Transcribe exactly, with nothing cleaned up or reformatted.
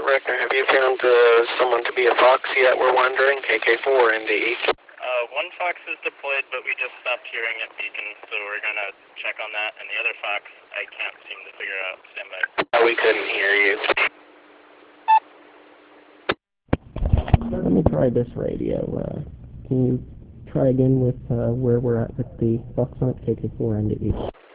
Richter, have you found uh, someone to be a Fox yet? We're wondering. K K four N D. Uh, one Fox is deployed, but we just stopped hearing at Beacon, so we're going to check on that. And the other Fox, I can't seem to figure out. Stand by. Uh, we couldn't hear you. Let me try this radio. Uh, can you try again with uh, where we're at with the Fox on K K four N D?